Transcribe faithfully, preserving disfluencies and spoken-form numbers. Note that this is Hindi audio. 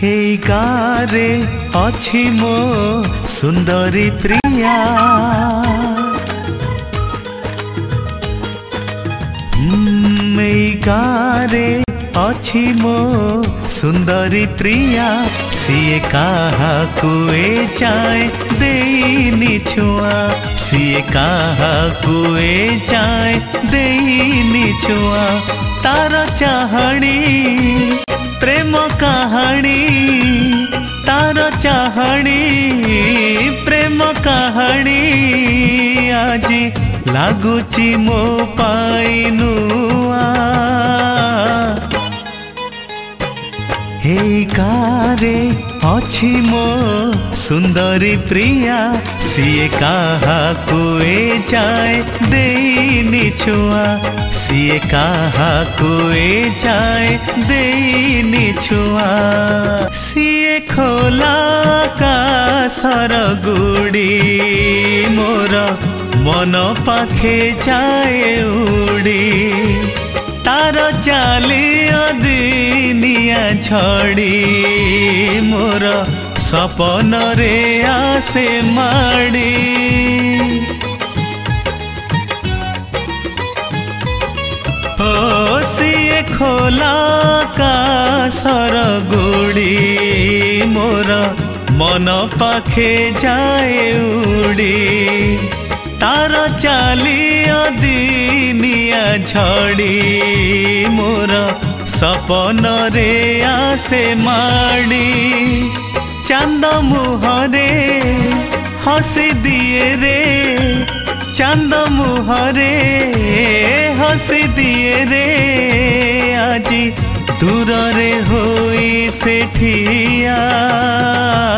एई गारे अछि मो सुंदरी प्रिया एई गारे अछि मो सुंदरी प्रिया सीए काहा कुए जाए देनी छुआ सीए काहा कुए जाए देनी छुआ तार चाहणी प्रेम कहानी तार चाहणी प्रेम कहानी आजी लागुची मो पाई नुआ हे गारे अछि मो सुंदरी प्रिया सीए काहा कुए जाए देनी छुआ सीए काहा कुए जाए देनी छुआ सीए खोला का सरगुड़ी मोर मन पाखे जाए उड़ी तार चाली दिनिया छड़ी मोर सपन रे आसे माड़ी ओ सीए खोला का सरगुड़ी मोर मन पाखे जाए उड़ी तार चाली दिनिया छड़ी मोर सपन रे आसे माड़ी चांद मुहरे हसी दिए रे चांद मुहरे हसी दिए रे आजी दूर रे होई से ठिया